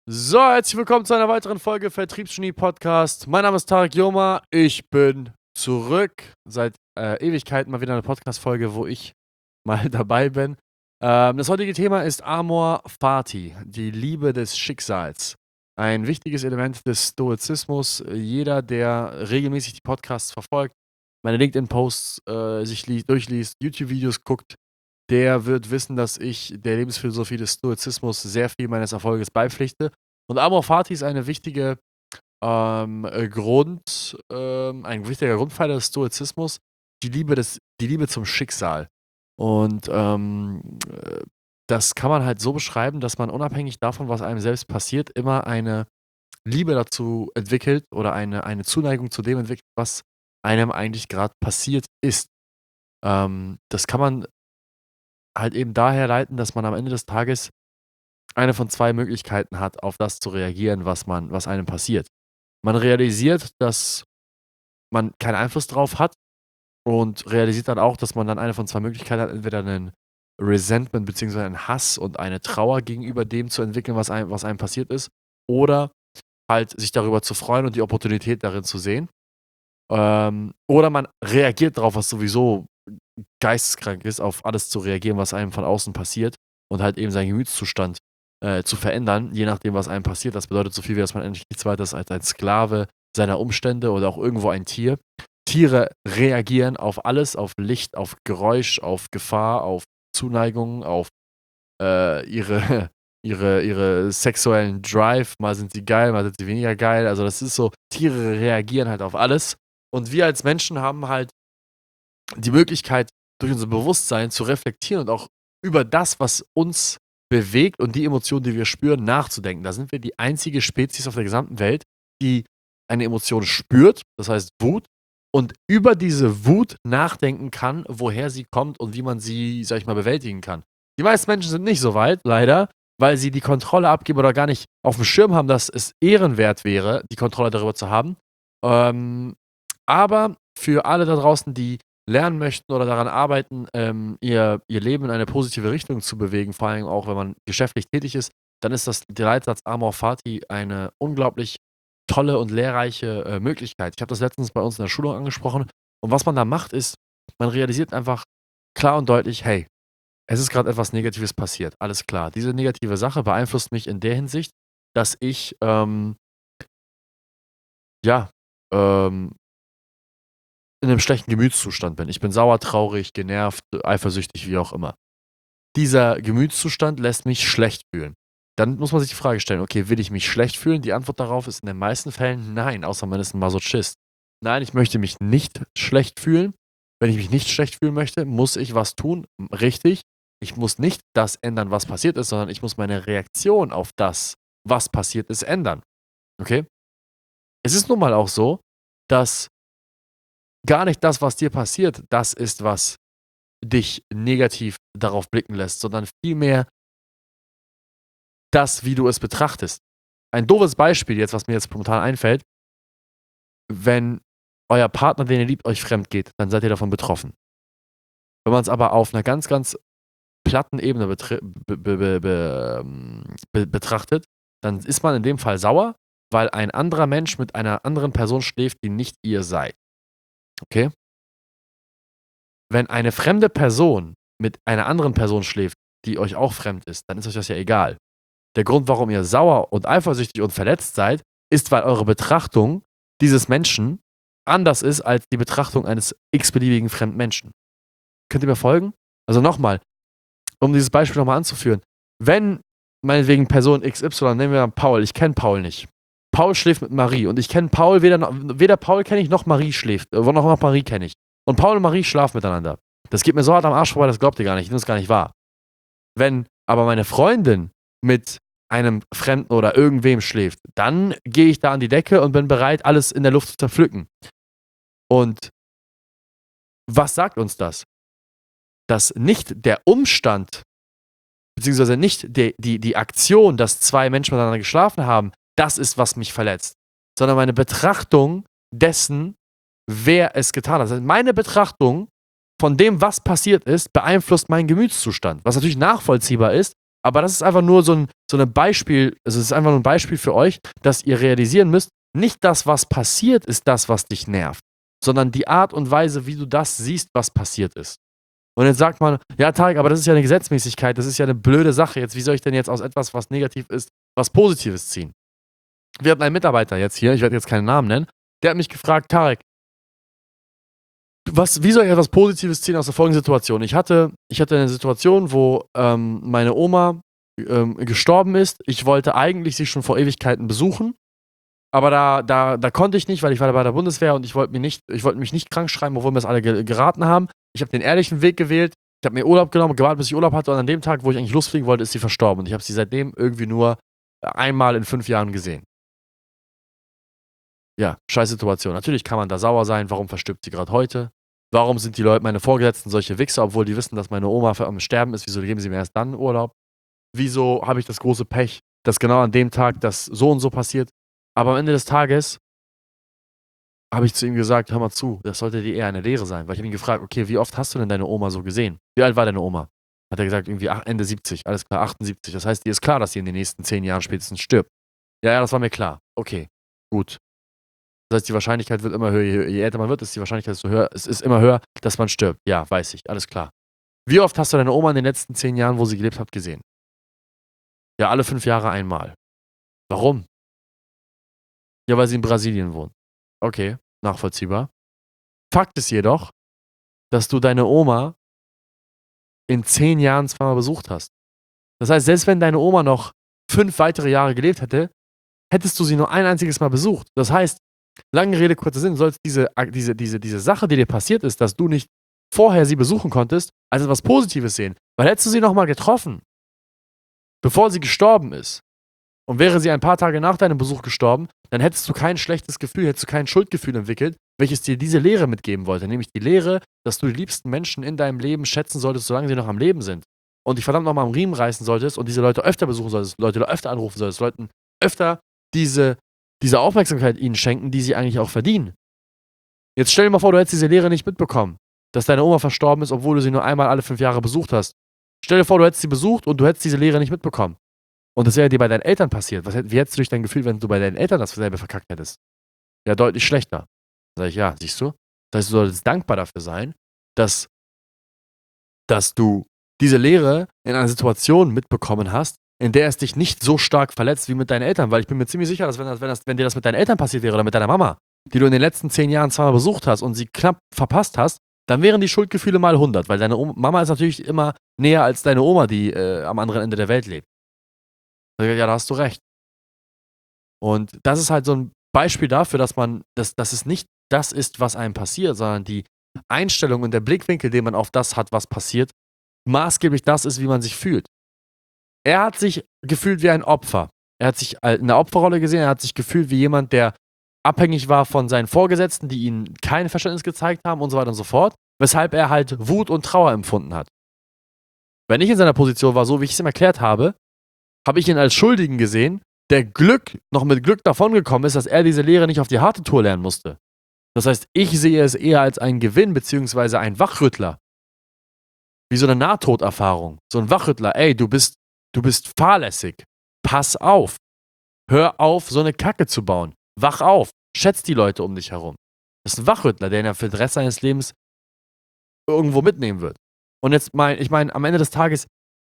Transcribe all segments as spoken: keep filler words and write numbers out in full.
So, herzlich willkommen zu einer weiteren Folge Vertriebsgenie Podcast. Mein Name ist Tarek Joma. Ich bin zurück. Seit äh, Ewigkeiten mal wieder eine Podcast-Folge, wo ich mal dabei bin. Ähm, das heutige Thema ist Amor Fati, die Liebe des Schicksals. Ein wichtiges Element des Stoizismus. Jeder, der regelmäßig die Podcasts verfolgt, meine LinkedIn-Posts äh, sich li- durchliest, YouTube-Videos guckt, der wird wissen, dass ich der Lebensphilosophie des Stoizismus sehr viel meines Erfolges beipflichte. Und Amor Fati ist eine wichtige ähm, äh, Grund, ähm, ein wichtiger Grundpfeiler des Stoizismus, die Liebe, des, die Liebe zum Schicksal. Und ähm, äh, das kann man halt so beschreiben, dass man unabhängig davon, was einem selbst passiert, immer eine Liebe dazu entwickelt oder eine, eine Zuneigung zu dem entwickelt, was einem eigentlich gerade passiert ist. Ähm, das kann man halt eben daher leiten, dass man am Ende des Tages eine von zwei Möglichkeiten hat, auf das zu reagieren, was man was einem passiert. Man realisiert, dass man keinen Einfluss drauf hat und realisiert dann auch, dass man dann eine von zwei Möglichkeiten hat, entweder 'nen Resentment beziehungsweise einen Hass und eine Trauer gegenüber dem zu entwickeln, was einem was einem passiert ist, oder halt sich darüber zu freuen und die Opportunität darin zu sehen. Ähm, oder man reagiert drauf, was sowieso geisteskrank ist, auf alles zu reagieren, was einem von außen passiert und halt eben seinen Gemütszustand, äh, zu verändern, je nachdem, was einem passiert. Das bedeutet so viel wie, dass man eigentlich nichts weiter ist als ein Sklave seiner Umstände oder auch irgendwo ein Tier. Tiere reagieren auf alles, auf Licht, auf Geräusch, auf Gefahr, auf Zuneigung, auf, äh, ihre ihre ihre sexuellen Drive. Mal sind sie geil, mal sind sie weniger geil. Also, das ist so, Tiere reagieren halt auf alles und wir als Menschen haben halt die Möglichkeit, durch unser Bewusstsein zu reflektieren und auch über das, was uns bewegt und die Emotionen, die wir spüren, nachzudenken. Da sind wir die einzige Spezies auf der gesamten Welt, die eine Emotion spürt, das heißt Wut, und über diese Wut nachdenken kann, woher sie kommt und wie man sie, sage ich mal, bewältigen kann. Die meisten Menschen sind nicht so weit, leider, weil sie die Kontrolle abgeben oder gar nicht auf dem Schirm haben, dass es ehrenwert wäre, die Kontrolle darüber zu haben. Ähm, aber für alle da draußen, die lernen möchten oder daran arbeiten, ähm, ihr ihr Leben in eine positive Richtung zu bewegen, vor allem auch, wenn man geschäftlich tätig ist, dann ist das der Leitsatz Amor Fati eine unglaublich tolle und lehrreiche, äh, Möglichkeit. Ich habe das letztens bei uns in der Schulung angesprochen und was man da macht, ist, man realisiert einfach klar und deutlich: „Hey, es ist gerade etwas Negatives passiert. Alles klar. Diese negative Sache beeinflusst mich in der Hinsicht, dass ich, ähm, ja, ähm, in einem schlechten Gemütszustand bin. Ich bin sauer, traurig, genervt, eifersüchtig, wie auch immer. Dieser Gemütszustand lässt mich schlecht fühlen. Dann muss man sich die Frage stellen: „Okay, will ich mich schlecht fühlen?“ Die Antwort darauf ist in den meisten Fällen nein, außer man ist 'n Masochist. Nein, ich möchte mich nicht schlecht fühlen. Wenn ich mich nicht schlecht fühlen möchte, muss ich was tun. Hm, richtig. Ich muss nicht das ändern, was passiert ist, sondern ich muss meine Reaktion auf das, was passiert ist, ändern. Okay? Es ist nun mal auch so, dass gar nicht das, was dir passiert, das ist, was dich negativ darauf blicken lässt, sondern vielmehr das, wie du es betrachtest. Ein doofes Beispiel jetzt, was mir jetzt spontan einfällt: Wenn euer Partner, den ihr liebt, euch fremd geht, dann seid ihr davon betroffen. Wenn man es aber auf einer ganz, ganz platten Ebene betri be be be be ähm, be betrachtet, dann ist man in dem Fall sauer, weil ein anderer Mensch mit einer anderen Person schläft, die nicht ihr seid. Okay? Wenn eine fremde Person mit einer anderen Person schläft, die euch auch fremd ist, dann ist euch das ja egal. Der Grund, warum ihr sauer und eifersüchtig und verletzt seid, ist, weil eure Betrachtung dieses Menschen anders ist als die Betrachtung eines x-beliebigen fremden Menschen. Könnt ihr mir folgen? Also nochmal, um dieses Beispiel nochmal anzuführen. Wenn meinetwegen Person X Y, nehmen wir mal Paul, ich kenne Paul nicht. Paul schläft mit Marie und ich kenne Paul, weder, no- weder Paul kenne ich noch Marie schläft, äh, noch, noch Marie kenne ich. Und Paul und Marie schlafen miteinander. Das geht mir so hart am Arsch vorbei, das glaubt ihr gar nicht, ich nehme es gar nicht wahr. Wenn aber meine Freundin mit einem Fremden oder irgendwem schläft, dann gehe ich da an die Decke und bin bereit, alles in der Luft zu zerpflücken. Und was sagt uns das? Dass nicht der Umstand, beziehungsweise nicht de die die Aktion, dass zwei Menschen miteinander geschlafen haben, das ist, was mich verletzt, sondern meine Betrachtung dessen, wer es getan hat. Das heißt, meine Betrachtung von dem, was passiert ist, beeinflusst meinen Gemütszustand, was natürlich nachvollziehbar ist, Aber das ist einfach nur so ein, so eine Beispiel, also es ist einfach nur ein Beispiel für euch, dass ihr realisieren müsst, nicht das, was passiert, ist das, was dich nervt, sondern die Art und Weise, wie du das siehst, was passiert ist. Und jetzt sagt man, ja, Tarek, aber das ist ja eine Gesetzmäßigkeit, das ist ja eine blöde Sache. Jetzt, wie soll ich denn jetzt aus etwas, was negativ ist, was Positives ziehen? Wir hatten einen Mitarbeiter jetzt hier, ich werde jetzt keinen Namen nennen, der hat mich gefragt, Tarek, was, wie soll ich etwas Positives ziehen aus der folgenden Situation? Ich hatte, ich hatte eine Situation, wo ähm, meine Oma ähm, gestorben ist. Ich wollte eigentlich sie schon vor Ewigkeiten besuchen, aber da, da, da konnte ich nicht, weil ich war bei der Bundeswehr und ich wollte mich nicht, ich wollte mich nicht krank schreiben, obwohl mir das alle ge- geraten haben. Ich habe den ehrlichen Weg gewählt. Ich habe mir Urlaub genommen, gewartet, bis ich Urlaub hatte und an dem Tag, wo ich eigentlich losfliegen wollte, ist sie verstorben und ich habe sie seitdem irgendwie nur einmal in fünf Jahren gesehen. Ja, scheiß Situation. Natürlich kann man da sauer sein, warum verstirbt sie gerade heute? Warum sind die Leute, meine Vorgesetzten, solche Wichser, obwohl die wissen, dass meine Oma am Sterben ist? Wieso geben sie mir erst dann Urlaub? Wieso habe ich das große Pech, dass genau an dem Tag das so und so passiert? Aber am Ende des Tages habe ich zu ihm gesagt, hör mal zu, das sollte dir eher eine Lehre sein. Weil ich habe ihn gefragt, okay, wie oft hast du denn deine Oma so gesehen? Wie alt war deine Oma? Hat er gesagt, irgendwie ach, Ende siebzig, alles klar, achtundsiebzig. Das heißt, dir ist klar, dass sie in den nächsten zehn Jahren spätestens stirbt. Ja, ja, das war mir klar. Okay, gut. Das heißt, die Wahrscheinlichkeit wird immer höher. Je, je älter man wird, ist die Wahrscheinlichkeit desto höher. Es ist immer höher, dass man stirbt. Ja, weiß ich. Alles klar. Wie oft hast du deine Oma in den letzten zehn Jahren, wo sie gelebt hat, gesehen? Ja, alle fünf Jahre einmal. Warum? Ja, weil sie in Brasilien wohnt. Okay, nachvollziehbar. Fakt ist jedoch, dass du deine Oma in zehn Jahren zweimal besucht hast. Das heißt, selbst wenn deine Oma noch fünf weitere Jahre gelebt hätte, hättest du sie nur ein einziges Mal besucht. Das heißt, lange Rede, kurzer Sinn, sollst diese, diese, diese, diese Sache, die dir passiert ist, dass du nicht vorher sie besuchen konntest, als etwas Positives sehen. Weil hättest du sie nochmal getroffen, bevor sie gestorben ist, und wäre sie ein paar Tage nach deinem Besuch gestorben, dann hättest du kein schlechtes Gefühl, hättest du kein Schuldgefühl entwickelt, welches dir diese Lehre mitgeben wollte. Nämlich die Lehre, dass du die liebsten Menschen in deinem Leben schätzen solltest, solange sie noch am Leben sind. Und dich verdammt nochmal am Riemen reißen solltest und diese Leute öfter besuchen solltest, Leute öfter anrufen solltest, Leuten öfter diese, diese Aufmerksamkeit ihnen schenken, die sie eigentlich auch verdienen. Jetzt stell dir mal vor, du hättest diese Lehre nicht mitbekommen, dass deine Oma verstorben ist, obwohl du sie nur einmal alle fünf Jahre besucht hast. Stell dir vor, du hättest sie besucht und du hättest diese Lehre nicht mitbekommen. Und das wäre dir bei deinen Eltern passiert. Was, wie hättest du dich dann gefühlt, wenn du bei deinen Eltern dasselbe verkackt hättest? Ja, deutlich schlechter. Da sag ich, ja, siehst du? Das heißt, du solltest dankbar dafür sein, dass, dass du diese Lehre in einer Situation mitbekommen hast, in der es dich nicht so stark verletzt wie mit deinen Eltern. Weil ich bin mir ziemlich sicher, dass wenn, das, wenn, das, wenn dir das mit deinen Eltern passiert wäre oder mit deiner Mama, die du in den letzten zehn Jahren zweimal besucht hast und sie knapp verpasst hast, dann wären die Schuldgefühle mal hundert. Weil deine Oma, Mama ist natürlich immer näher als deine Oma, die äh, am anderen Ende der Welt lebt. Ja, da hast du recht. Und das ist halt so ein Beispiel dafür, dass man, dass, dass es nicht das ist, was einem passiert, sondern die Einstellung und der Blickwinkel, den man auf das hat, was passiert, maßgeblich das ist, wie man sich fühlt. Er hat sich gefühlt wie ein Opfer. Er hat sich in der Opferrolle gesehen, er hat sich gefühlt wie jemand, der abhängig war von seinen Vorgesetzten, die ihm kein Verständnis gezeigt haben und so weiter und so fort, weshalb er halt Wut und Trauer empfunden hat. Wenn ich in seiner Position war, so wie ich es ihm erklärt habe, habe ich ihn als Schuldigen gesehen, der Glück, noch mit Glück davongekommen ist, dass er diese Lehre nicht auf die harte Tour lernen musste. Das heißt, ich sehe es eher als einen Gewinn, beziehungsweise ein Wachrüttler. Wie so eine Nahtoderfahrung. So ein Wachrüttler, ey, du bist, du bist fahrlässig. Pass auf. Hör auf, so eine Kacke zu bauen. Wach auf. Schätz die Leute um dich herum. Das ist ein Wachrüttler, der ihn für den Rest seines Lebens irgendwo mitnehmen wird. Und jetzt mein, ich meine, am Ende des Tages,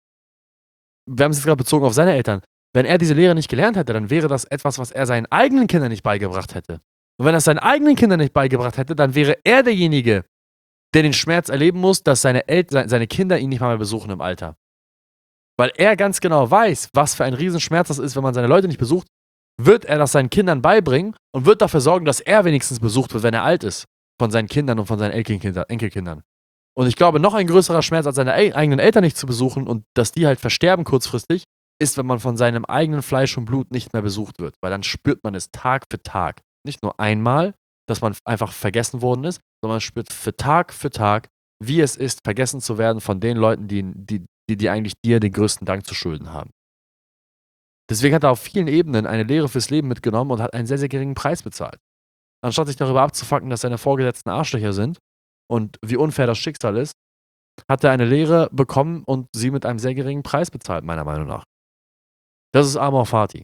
wir haben es jetzt gerade bezogen auf seine Eltern, wenn er diese Lehre nicht gelernt hätte, dann wäre das etwas, was er seinen eigenen Kindern nicht beigebracht hätte. Und wenn er es seinen eigenen Kindern nicht beigebracht hätte, dann wäre er derjenige, der den Schmerz erleben muss, dass seine, El- seine Kinder ihn nicht mal mehr besuchen im Alter. Weil er ganz genau weiß, was für ein Riesenschmerz das ist, wenn man seine Leute nicht besucht, wird er das seinen Kindern beibringen und wird dafür sorgen, dass er wenigstens besucht wird, wenn er alt ist. Von seinen Kindern und von seinen Enkelkinder- Enkelkindern. Und ich glaube, noch ein größerer Schmerz, als seine eigenen Eltern nicht zu besuchen und dass die halt versterben kurzfristig, ist, wenn man von seinem eigenen Fleisch und Blut nicht mehr besucht wird. Weil dann spürt man es Tag für Tag. Nicht nur einmal, dass man einfach vergessen worden ist, sondern man spürt für Tag für Tag, wie es ist, vergessen zu werden von den Leuten, die, die, die, die eigentlich dir den größten Dank zu schulden haben. Deswegen hat er auf vielen Ebenen eine Lehre fürs Leben mitgenommen und hat einen sehr, sehr geringen Preis bezahlt. Anstatt sich darüber abzufacken, dass seine Vorgesetzten Arschlöcher sind und wie unfair das Schicksal ist, hat er eine Lehre bekommen und sie mit einem sehr geringen Preis bezahlt, meiner Meinung nach. Das ist Amor Fati.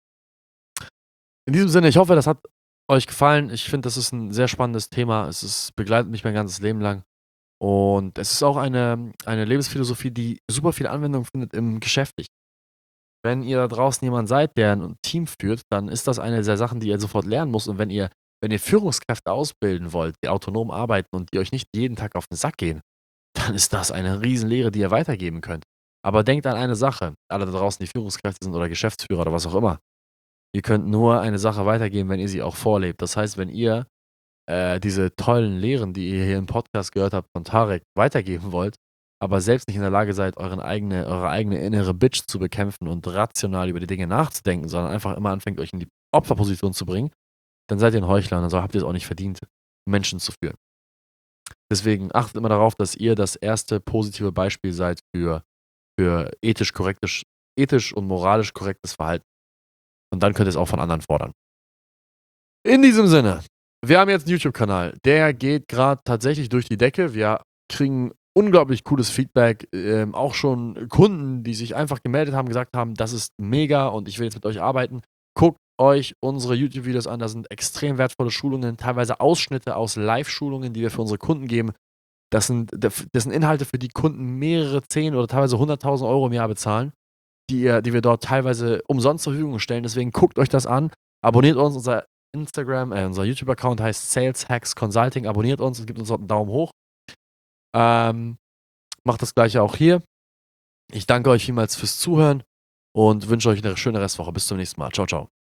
In diesem Sinne, ich hoffe, das hat euch gefallen. Ich finde, das ist 'n sehr spannendes Thema. Es ist begleitet mich mein ganzes Leben lang. Und es ist auch eine eine Lebensphilosophie, die super viel Anwendung findet im Geschäftlichen. Wenn ihr da draußen jemand seid, der 'n Team führt, dann ist das eine der Sachen, die ihr sofort lernen müsst. Und wenn ihr wenn ihr Führungskräfte ausbilden wollt, die autonom arbeiten und die euch nicht jeden Tag auf 'n Sack gehen, dann ist das eine Riesenlehre, die ihr weitergeben könnt. Aber denkt an eine Sache, alle da draußen, die Führungskräfte sind oder Geschäftsführer oder was auch immer. Ihr könnt nur eine Sache weitergeben, wenn ihr sie auch vorlebt. Das heißt, wenn ihr, äh, diese tollen Lehren, die ihr hier im Podcast gehört habt von Tarek, weitergeben wollt, aber selbst nicht in der Lage seid, euren eigene eure eigene innere Bitch zu bekämpfen und rational über die Dinge nachzudenken, sondern einfach immer anfängt, euch in die Opferposition zu bringen, dann seid ihr 'n Heuchler und dann so habt ihr's auch nicht verdient, Menschen zu führen. Deswegen achtet immer darauf, dass ihr das erste positive Beispiel seid für für ethisch korrektes ethisch und moralisch korrektes Verhalten. Und dann könnt ihr's auch von anderen fordern. In diesem Sinne, wir haben jetzt 'n YouTube-Kanal. Der geht grad tatsächlich durch die Decke. Wir kriegen unglaublich cooles Feedback, ähm, auch schon Kunden, die sich einfach gemeldet haben, gesagt haben: „Das ist mega und ich will jetzt mit euch arbeiten.“ Guckt euch unsere YouTube-Videos an, da sind extrem wertvolle Schulungen, teilweise Ausschnitte aus Live-Schulungen, die wir für unsere Kunden geben. Das sind daf das sind Inhalte, für die Kunden mehrere zehn oder teilweise hunderttausend Euro im Jahr bezahlen, die ihr die wir dort teilweise umsonst zur Verfügung stellen. Deswegen guckt euch das an, abonniert uns, unser Instagram äh, unser YouTube-Account heißt Sales Hacks Consulting. Abonniert uns und gebt uns dort 'n Daumen hoch. Ähm, macht das Gleiche auch hier. Ich danke euch vielmals fürs Zuhören und wünsche euch 'ne schöne Restwoche. Bis zum nächsten Mal. Tschau, tschau.